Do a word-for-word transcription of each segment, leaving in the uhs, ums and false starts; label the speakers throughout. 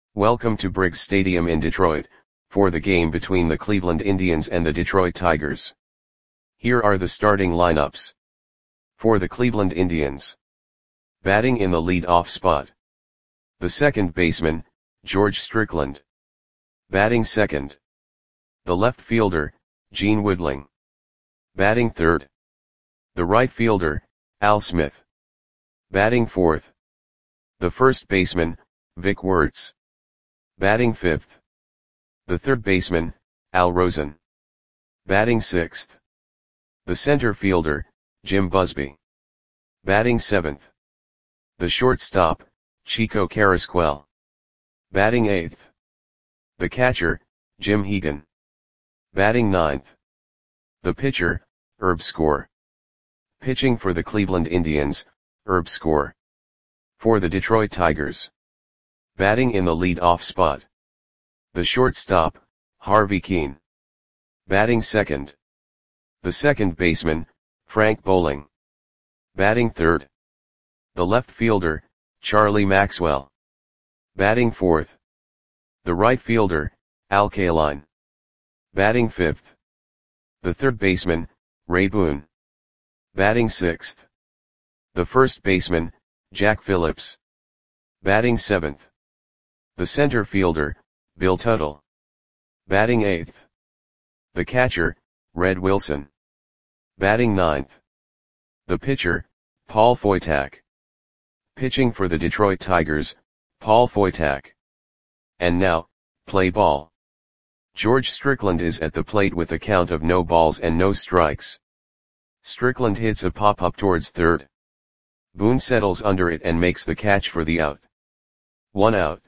Speaker 1: Welcome to Briggs Stadium in Detroit, for the game between the Cleveland Indians and the Detroit Tigers. Here are the starting lineups. For the Cleveland Indians. Batting in the lead-off spot. The second baseman, George Strickland. Batting second. The left fielder, Gene Woodling. Batting third. The right fielder, Al Smith. Batting fourth. The first baseman, Vic Wertz. Batting fifth. The third baseman, Al Rosen. Batting sixth. The center fielder, Jim Busby. Batting seventh. The shortstop, Chico Carrasquel. Batting eighth. The catcher, Jim Hegan. Batting ninth. The pitcher, Herb Score. Pitching for the Cleveland Indians, Herb Score. For the Detroit Tigers. Batting in the lead-off spot. The shortstop, Harvey Kuenn. Batting second. The second baseman, Frank Bowling. Batting third. The left fielder, Charlie Maxwell. Batting fourth. The right fielder, Al Kaline. Batting fifth. The third baseman, Ray Boone. Batting sixth. The first baseman, Jack Phillips. Batting seventh. The center fielder, Bill Tuttle. Batting eighth. The catcher, Red Wilson. Batting ninth. The pitcher, Paul Foytak. Pitching for the Detroit Tigers, Paul Foytak. And now, play ball. George Strickland is at the plate with a count of no balls and no strikes. Strickland hits a pop-up towards third. Boone settles under it and makes the catch for the out. One out.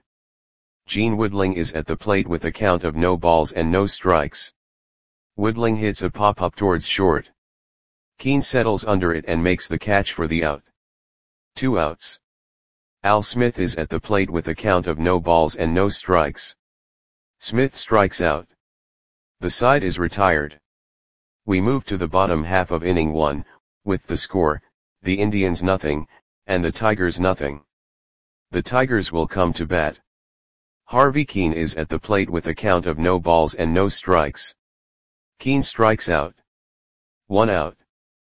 Speaker 1: Gene Woodling is at the plate with a count of no balls and no strikes. Woodling hits a pop-up towards short. Kuenn settles under it and makes the catch for the out. Two outs. Al Smith is at the plate with a count of no balls and no strikes. Smith strikes out. The side is retired. We move to the bottom half of inning one, with the score, the Indians nothing, and the Tigers nothing. The Tigers will come to bat. Harvey Kuenn is at the plate with a count of no balls and no strikes. Kuenn strikes out. One out.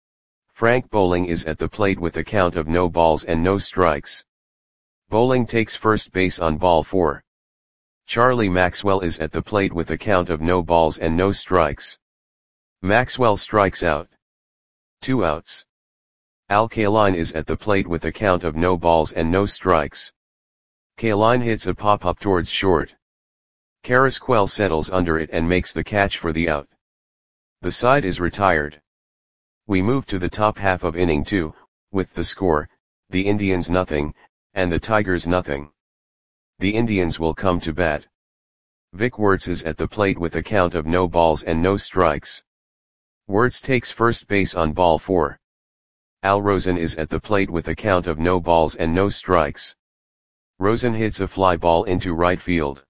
Speaker 1: Frank Bowling is at the plate with a count of no balls and no strikes. Bowling takes first base on ball four. Charlie Maxwell is at the plate with a count of no balls and no strikes. Maxwell strikes out. Two outs. Al Kaline is at the plate with a count of no balls and no strikes. Kaline hits a pop-up towards short. Carrasquel settles under it and makes the catch for the out. The side is retired. We move to the top half of inning two, with the score, the Indians nothing, and the Tigers nothing. The Indians will come to bat. Vic Wertz is at the plate with a count of no balls and no strikes. Wertz takes first base on ball four. Al Rosen is at the plate with a count of no balls and no strikes. Rosen hits a fly ball into right field.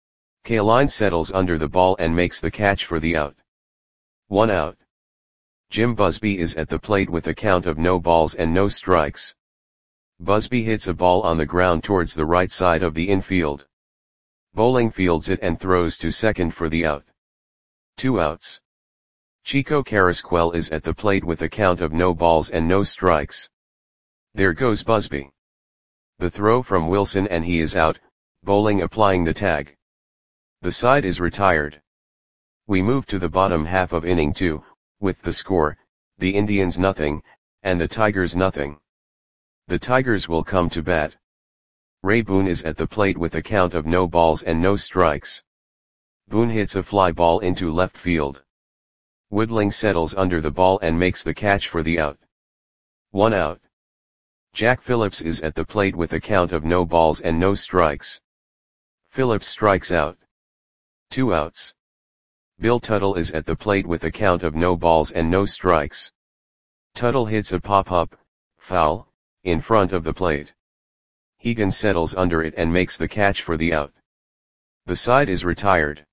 Speaker 1: Kaline settles under the ball and makes the catch for the out. One out. Jim Busby is at the plate with a count of no balls and no strikes. Busby hits a ball on the ground towards the right side of the infield. Bowling fields it and throws to second for the out. Two outs. Chico Carrasquel is at the plate with a count of no balls and no strikes. There goes Busby. The throw from Wilson and he is out, Bowling applying the tag. The side is retired. We move to the bottom half of inning two, with the score, the Indians nothing, and the Tigers nothing. The Tigers will come to bat. Ray Boone is at the plate with a count of no balls and no strikes. Boone hits a fly ball into left field. Woodling settles under the ball and makes the catch for the out. One out. Jack Phillips is at the plate with a count of no balls and no strikes. Phillips strikes out. Two outs. Bill Tuttle is at the plate with a count of no balls and no strikes. Tuttle hits a pop-up, foul, in front of the plate. Hegan settles under it and makes the catch for the out. The side is retired.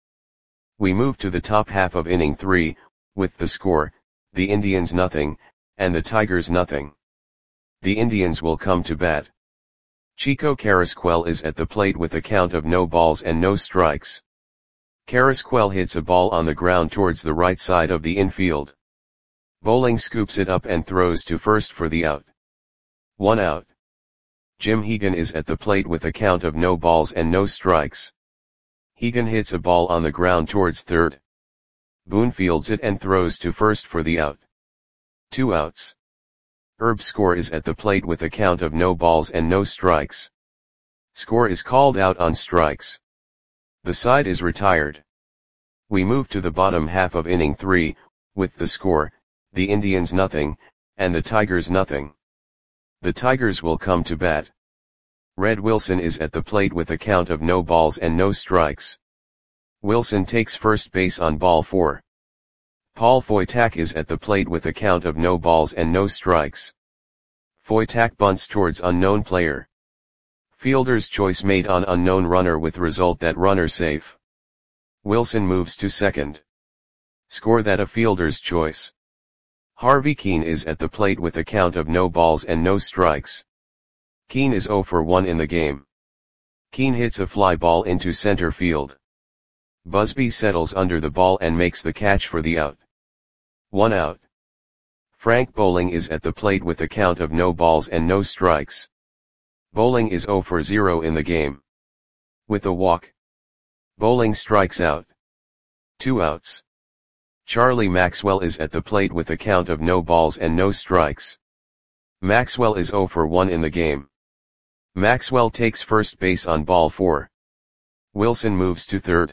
Speaker 1: We move to the top half of inning three, with the score, the Indians nothing, and the Tigers nothing. The Indians will come to bat. Chico Carrasquel is at the plate with a count of no balls and no strikes. Carrasquel hits a ball on the ground towards the right side of the infield. Bowling scoops it up and throws to first for the out. One out. Jim Hegan is at the plate with a count of no balls and no strikes. Hegan hits a ball on the ground towards third. Boone fields it and throws to first for the out. Two outs. Herb Score is at the plate with a count of no balls and no strikes. Score is called out on strikes. The side is retired. We move to the bottom half of inning three, with the score, the Indians nothing, and the Tigers nothing. The Tigers will come to bat. Red Wilson is at the plate with a count of no balls and no strikes. Wilson takes first base on ball four. Paul Foytak is at the plate with a count of no balls and no strikes. Foytak bunts towards unknown player. Fielder's choice made on unknown runner with result that runner safe. Wilson moves to second. Score that a fielder's choice. Harvey Keene is at the plate with a count of no balls and no strikes. Keene is oh for one in the game. Keene hits a fly ball into center field. Busby settles under the ball and makes the catch for the out. One out. Frank Bowling is at the plate with a count of no balls and no strikes. Bowling is oh for zero in the game. With a walk. Bowling strikes out. Two outs. Charlie Maxwell is at the plate with a count of no balls and no strikes. Maxwell is oh for one in the game. Maxwell takes first base on ball four. Wilson moves to third.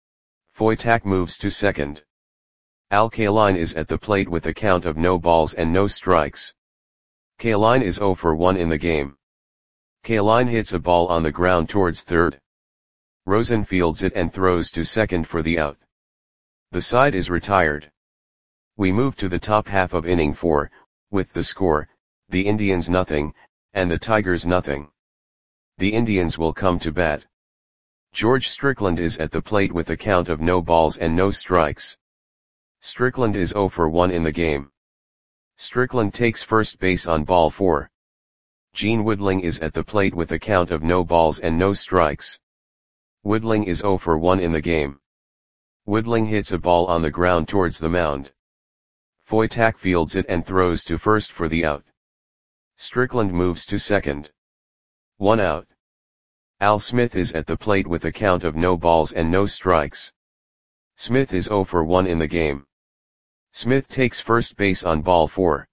Speaker 1: Foytak moves to second. Al Kaline is at the plate with a count of no balls and no strikes. Kaline is oh for one in the game. Kaline hits a ball on the ground towards third. Rosen fields it and throws to second for the out. The side is retired. We move to the top half of inning four, with the score, the Indians nothing, and the Tigers nothing. The Indians will come to bat. George Strickland is at the plate with a count of no balls and no strikes. Strickland is oh for one in the game. Strickland takes first base on ball four. Gene Woodling is at the plate with a count of no balls and no strikes. Woodling is oh for one in the game. Woodling hits a ball on the ground towards the mound. Foytak fields it and throws to first for the out. Strickland moves to second. One out. Al Smith is at the plate with a count of no balls and no strikes. Smith is oh for one in the game. Smith takes first base on ball four.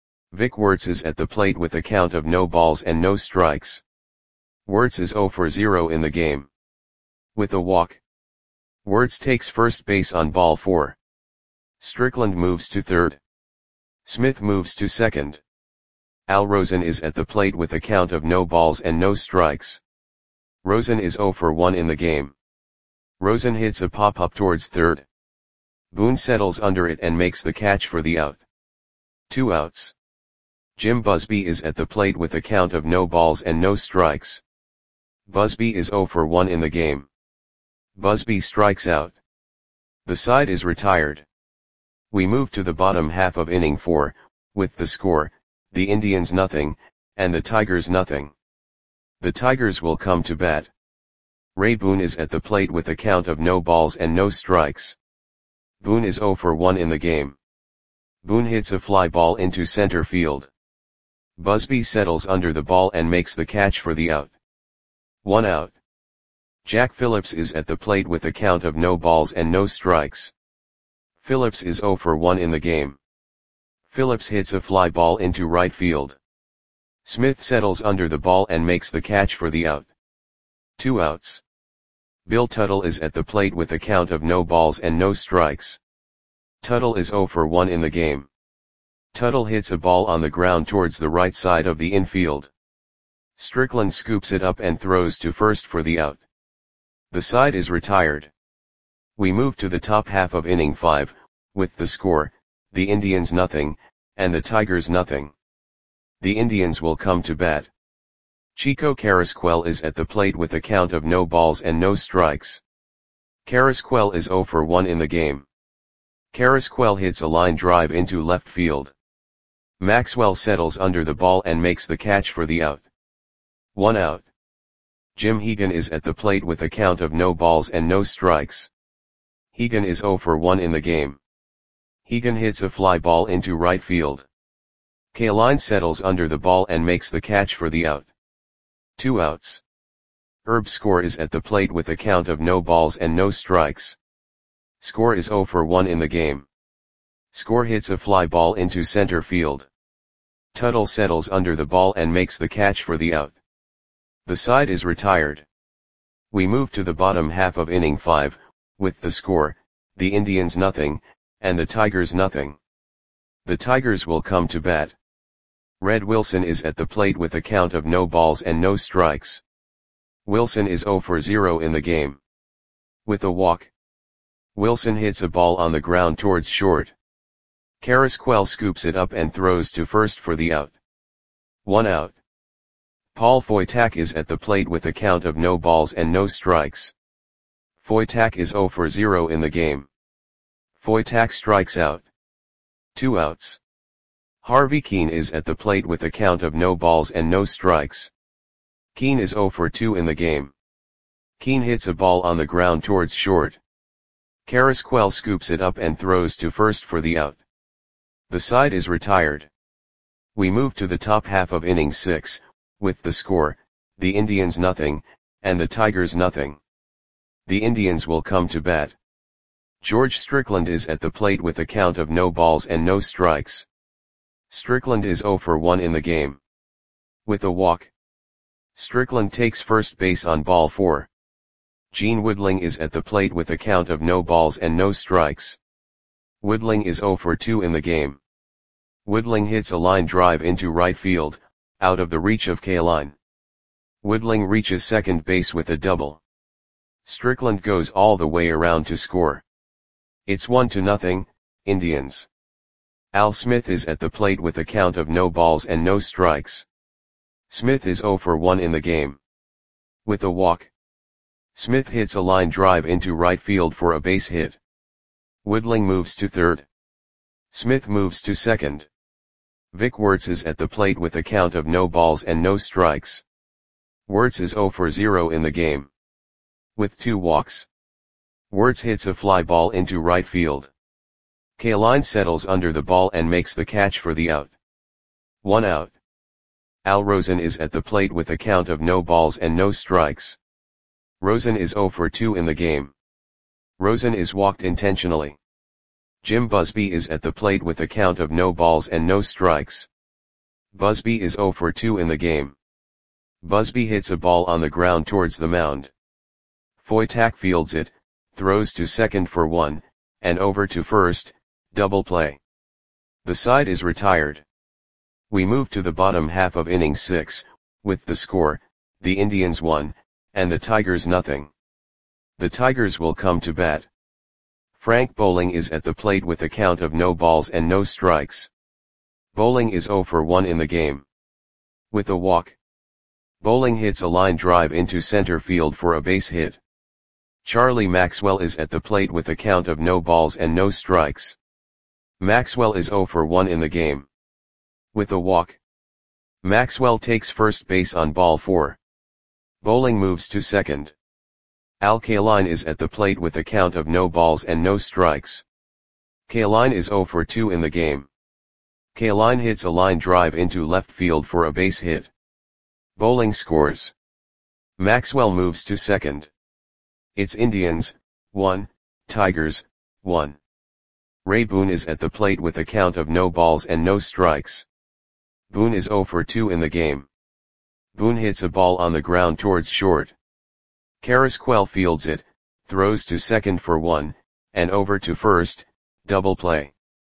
Speaker 1: Vic Wertz is at the plate with a count of no balls and no strikes. Wertz is oh for zero in the game. With a walk. Wertz takes first base on ball four. Strickland moves to third. Smith moves to second. Al Rosen is at the plate with a count of no balls and no strikes. Rosen is oh for one in the game. Rosen hits a pop-up towards third. Boone settles under it and makes the catch for the out. Two outs. Jim Busby is at the plate with a count of no balls and no strikes. Busby is oh for one in the game. Busby strikes out. The side is retired. We move to the bottom half of inning four, with the score, the Indians nothing, and the Tigers nothing. The Tigers will come to bat. Ray Boone is at the plate with a count of no balls and no strikes. Boone is oh for one in the game. Boone hits a fly ball into center field. Busby settles under the ball and makes the catch for the out. One out. Jack Phillips is at the plate with a count of no balls and no strikes. Phillips is oh for one in the game. Phillips hits a fly ball into right field. Smith settles under the ball and makes the catch for the out. Two outs. Bill Tuttle is at the plate with a count of no balls and no strikes. Tuttle is oh for one in the game. Tuttle hits a ball on the ground towards the right side of the infield. Strickland scoops it up and throws to first for the out. The side is retired. We move to the top half of inning five, with the score, the Indians nothing, and the Tigers nothing. The Indians will come to bat. Chico Carrasquel is at the plate with a count of no balls and no strikes. Carrasquel is oh for one in the game. Carrasquel hits a line drive into left field. Maxwell settles under the ball and makes the catch for the out. one out. Jim Hegan is at the plate with a count of no balls and no strikes. Hegan is zero for one in the game. Hegan hits a fly ball into right field. Kaline settles under the ball and makes the catch for the out. Two outs. Herb Score is at the plate with a count of no balls and no strikes. Score is zero for one in the game. Score hits a fly ball into center field. Tuttle settles under the ball and makes the catch for the out. The side is retired. We move to the bottom half of inning five, with the score, the Indians nothing, and the Tigers nothing. The Tigers will come to bat. Red Wilson is at the plate with a count of no balls and no strikes. Wilson is zero for zero in the game. With a walk, Wilson hits a ball on the ground towards short. Carrasquel scoops it up and throws to first for the out. One out. Paul Foytak is at the plate with a count of no balls and no strikes. Foytak is zero for zero in the game. Foytak strikes out. Two outs. Harvey Keene is at the plate with a count of no balls and no strikes. Keene is zero for two in the game. Keene hits a ball on the ground towards short. Carrasquel scoops it up and throws to first for the out. The side is retired. We move to the top half of inning six, with the score, the Indians nothing, and the Tigers nothing. The Indians will come to bat. George Strickland is at the plate with a count of no balls and no strikes. Strickland is zero for one in the game. With a walk, Strickland takes first base on ball four. Gene Woodling is at the plate with a count of no balls and no strikes. Woodling is zero for two in the game. Woodling hits a line drive into right field, out of the reach of Kaline. Woodling reaches second base with a double. Strickland goes all the way around to score. It's one to nothing, Indians. Al Smith is at the plate with a count of no balls and no strikes. Smith is zero for one in the game. With a walk, Smith hits a line drive into right field for a base hit. Woodling moves to third. Smith moves to second. Vic Wertz is at the plate with a count of no balls and no strikes. Wertz is zero for zero in the game. With two walks, Wertz hits a fly ball into right field. Kaline settles under the ball and makes the catch for the out. One out. Al Rosen is at the plate with a count of no balls and no strikes. Rosen is zero for two in the game. Rosen is walked intentionally. Jim Busby is at the plate with a count of no balls and no strikes. Busby is zero for two in the game. Busby hits a ball on the ground towards the mound. Foytak fields it, throws to second for one, and over to first, double play. The side is retired. We move to the bottom half of inning six, with the score, the Indians one, and the Tigers nothing. The Tigers will come to bat. Frank Bowling is at the plate with a count of no balls and no strikes. Bowling is zero for one in the game. With a walk, Bowling hits a line drive into center field for a base hit. Charlie Maxwell is at the plate with a count of no balls and no strikes. Maxwell is zero for one in the game. With a walk, Maxwell takes first base on ball four. Bowling moves to second. Al Kaline is at the plate with a count of no balls and no strikes. Kaline is zero for two in the game. Kaline hits a line drive into left field for a base hit. Bowling scores. Maxwell moves to second. It's Indians, one, Tigers, one. Ray Boone is at the plate with a count of no balls and no strikes. Boone is zero for two in the game. Boone hits a ball on the ground towards short. Carrasquel fields it, throws to second for one, and over to first, double play.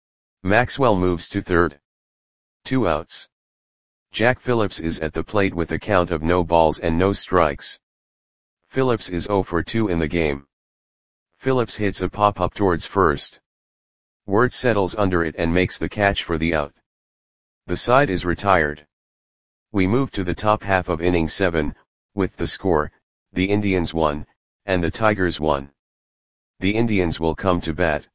Speaker 1: Maxwell moves to third. Two outs. Jack Phillips is at the plate with a count of no balls and no strikes. Phillips is zero for two in the game. Phillips hits a pop-up towards first. Wertz settles under it and makes the catch for the out. The side is retired. We move to the top half of inning seven, with the score, the Indians one, and the Tigers one. The Indians will come to bat.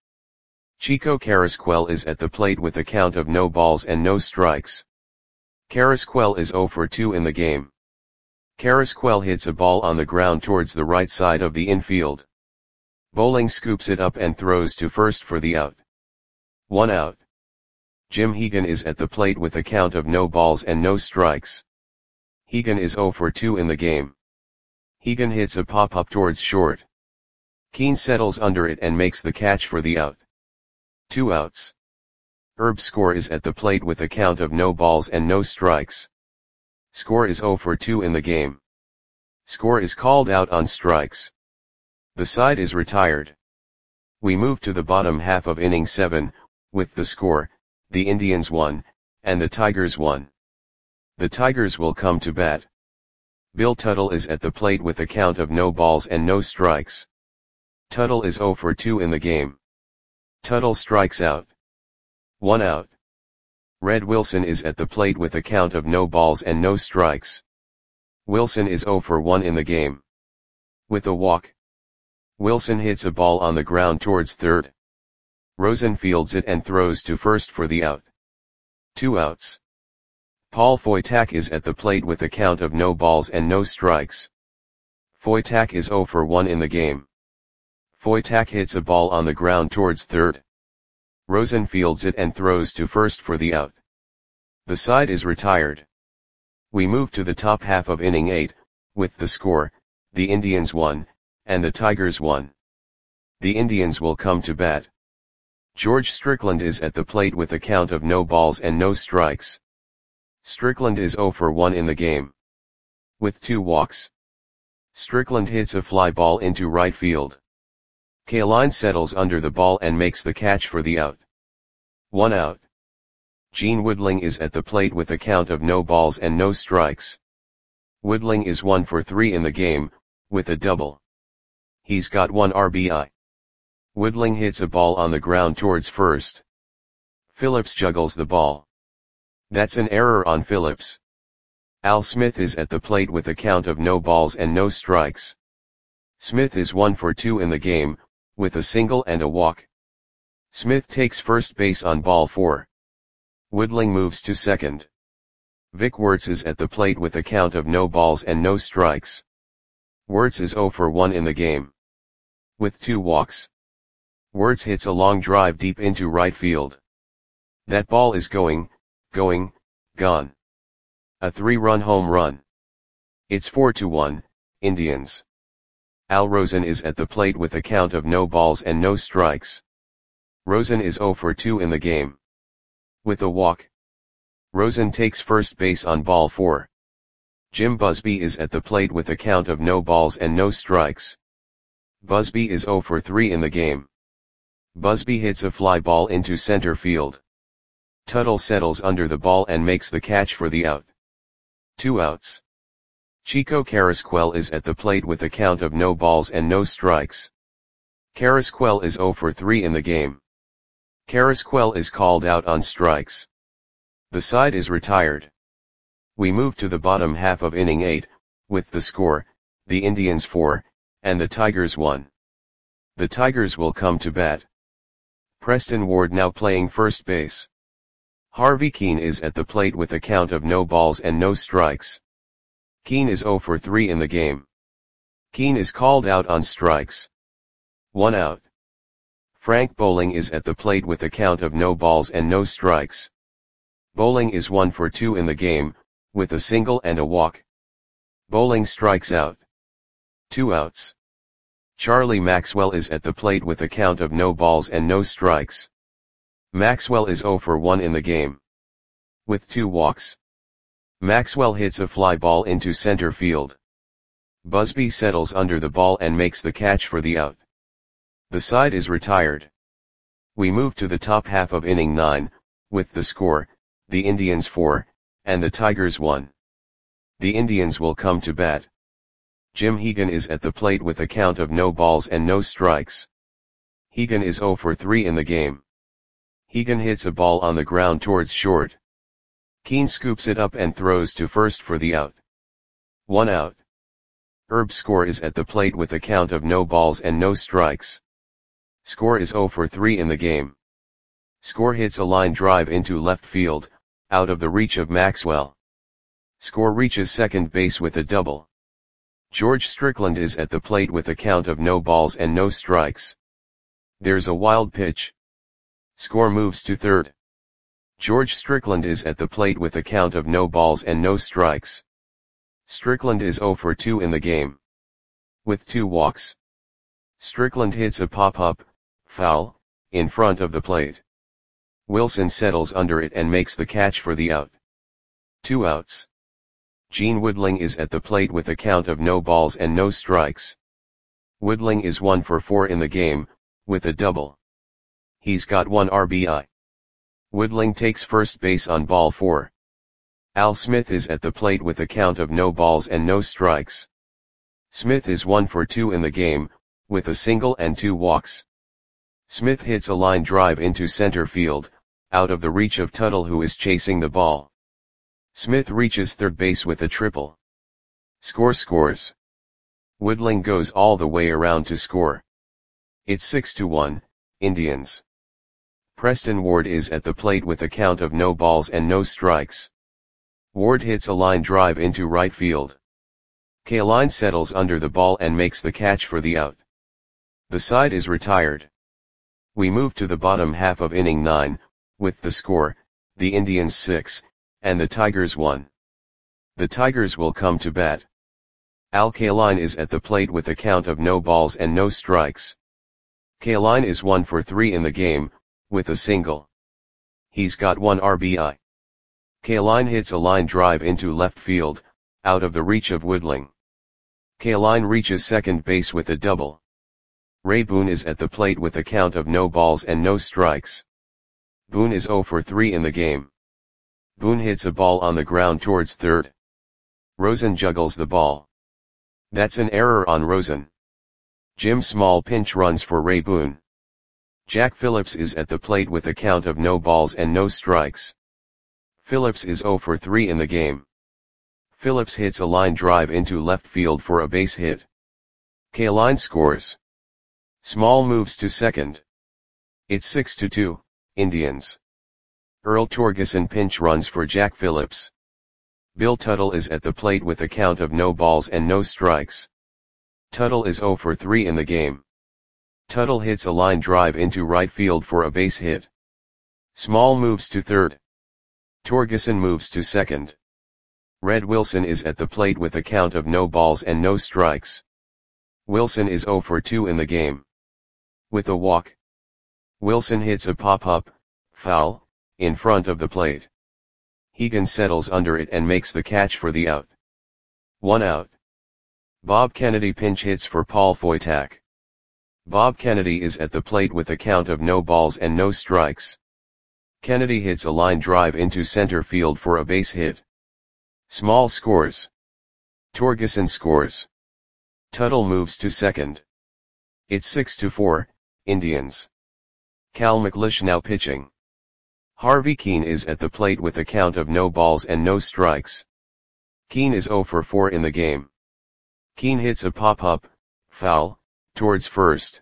Speaker 1: Chico Carrasquel is at the plate with a count of no balls and no strikes. Carrasquel is zero for two in the game. Carrasquel hits a ball on the ground towards the right side of the infield. Bowling scoops it up and throws to first for the out. One out. Jim Hegan is at the plate with a count of no balls and no strikes. Hegan is zero for two in the game. Hegan hits a pop-up towards short. Keane settles under it and makes the catch for the out. Two outs. Herb Score is at the plate with a count of no balls and no strikes. Score is zero for two in the game. Score is called out on strikes. The side is retired. We move to the bottom half of inning seven, with the score, the Indians won, and the Tigers won. The Tigers will come to bat. Bill Tuttle is at the plate with a count of no balls and no strikes. Tuttle is zero for two in the game. Tuttle strikes out. One out. Red Wilson is at the plate with a count of no balls and no strikes. Wilson is zero for one in the game. With a walk. Wilson hits a ball on the ground towards third. Rosen fields it and throws to first for the out. Two outs. Paul Foytak is at the plate with a count of no balls and no strikes. Foytak is zero for one in the game. Foytak hits a ball on the ground towards third. Rosen fields it and throws to first for the out. The side is retired. We move to the top half of inning eight, with the score, the Indians won, and the Tigers won. The Indians will come to bat. George Strickland is at the plate with a count of no balls and no strikes. Strickland is zero for one in the game. With two walks. Strickland hits a fly ball into right field. Kaline settles under the ball and makes the catch for the out. One out. Gene Woodling is at the plate with a count of no balls and no strikes. Woodling is one for three in the game, with a double. He's got one R B I. Woodling hits a ball on the ground towards first. Phillips juggles the ball. That's an error on Phillips. Al Smith is at the plate with a count of no balls and no strikes. Smith is one for two in the game, with a single and a walk. Smith takes first base on ball four. Woodling moves to second. Vic Wertz is at the plate with a count of no balls and no strikes. Wertz is zero for one in the game. With two walks. Wertz hits a long drive deep into right field. That ball is going, going, gone. A three-run home run. It's four to one, Indians. Al Rosen is at the plate with a count of no balls and no strikes. Rosen is zero for two in the game. With a walk. Rosen takes first base on ball four. Jim Busby is at the plate with a count of no balls and no strikes. Busby is zero for three in the game. Busby hits a fly ball into center field. Tuttle settles under the ball and makes the catch for the out. Two outs. Chico Carrasquel is at the plate with a count of no balls and no strikes. Carrasquel is zero for three in the game. Carrasquel is called out on strikes. The side is retired. We move to the bottom half of inning eight, with the score, the Indians four, and the Tigers one. The Tigers will come to bat. Preston Ward now playing first base. Harvey Keane is at the plate with a count of no balls and no strikes. Keane is zero for three in the game. Keane is called out on strikes. One out. Frank Bowling is at the plate with a count of no balls and no strikes. Bowling is one for two in the game, with a single and a walk. Bowling strikes out. Two outs. Charlie Maxwell is at the plate with a count of no balls and no strikes. Maxwell is zero for one in the game. With two walks. Maxwell hits a fly ball into center field. Busby settles under the ball and makes the catch for the out. The side is retired. We move to the top half of inning nine, with the score, the Indians four, and the Tigers one. The Indians will come to bat. Jim Hegan is at the plate with a count of no balls and no strikes. Hegan is zero for three in the game. Hegan hits a ball on the ground towards short. Keane scoops it up and throws to first for the out. One out. Herb Score is at the plate with a count of no balls and no strikes. Score is zero for three in the game. Score hits a line drive into left field, out of the reach of Maxwell. Score reaches second base with a double. George Strickland is at the plate with a count of no balls and no strikes. There's a wild pitch. Score moves to third. George Strickland is at the plate with a count of no balls and no strikes. Strickland is zero for two in the game. With two walks. Strickland hits a pop-up, foul, in front of the plate. Wilson settles under it and makes the catch for the out. Two outs. Gene Woodling is at the plate with a count of no balls and no strikes. Woodling is one for four in the game, with a double. He's got one R B I. Woodling takes first base on ball four. Al Smith is at the plate with a count of no balls and no strikes. Smith is one for two in the game, with a single and two walks. Smith hits a line drive into center field, out of the reach of Tuttle, who is chasing the ball. Smith reaches third base with a triple. Score scores. Woodling goes all the way around to score. It's six to one, Indians. Preston Ward is at the plate with a count of no balls and no strikes. Ward hits a line drive into right field. Kaline settles under the ball and makes the catch for the out. The side is retired. We move to the bottom half of inning nine, with the score, the Indians six, and the Tigers one. The Tigers will come to bat. Al Kaline is at the plate with a count of no balls and no strikes. Kaline is one for three in the game, with a single. He's got one R B I. Kaline hits a line drive into left field, out of the reach of Woodling. Kaline reaches second base with a double. Ray Boone is at the plate with a count of no balls and no strikes. Boone is zero for three in the game. Boone hits a ball on the ground towards third. Rosen juggles the ball. That's an error on Rosen. Jim Small pinch runs for Ray Boone. Jack Phillips is at the plate with a count of no balls and no strikes. Phillips is zero for three in the game. Phillips hits a line drive into left field for a base hit. Kaline scores. Small moves to second. It's six to two, Indians. Earl Torgeson pinch runs for Jack Phillips. Bill Tuttle is at the plate with a count of no balls and no strikes. Tuttle is zero for three in the game. Tuttle hits a line drive into right field for a base hit. Small moves to third. Torgeson moves to second. Red Wilson is at the plate with a count of no balls and no strikes. Wilson is zero for two in the game. With a walk. Wilson hits a pop-up, foul, in front of the plate. Hegan settles under it and makes the catch for the out. One out. Bob Kennedy pinch hits for Paul Foytak. Bob Kennedy is at the plate with a count of no balls and no strikes. Kennedy hits a line drive into center field for a base hit. Small scores. Torgeson scores. Tuttle moves to second. It's six to four, Indians. Cal McLeish now pitching. Harvey Keene is at the plate with a count of no balls and no strikes. Keene is zero for four in the game. Keene hits a pop-up, foul, towards first.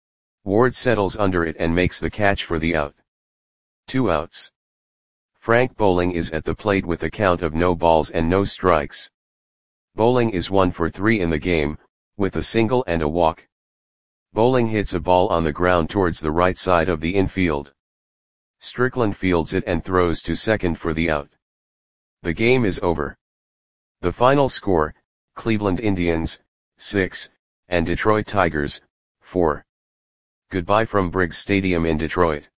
Speaker 1: Ward settles under it and makes the catch for the out. Two outs. Frank Bowling is at the plate with a count of no balls and no strikes. Bowling is one for three in the game, with a single and a walk. Bowling hits a ball on the ground towards the right side of the infield. Strickland fields it and throws to second for the out. The game is over. The final score, Cleveland Indians, six, and Detroit Tigers, four. Goodbye from Briggs Stadium in Detroit.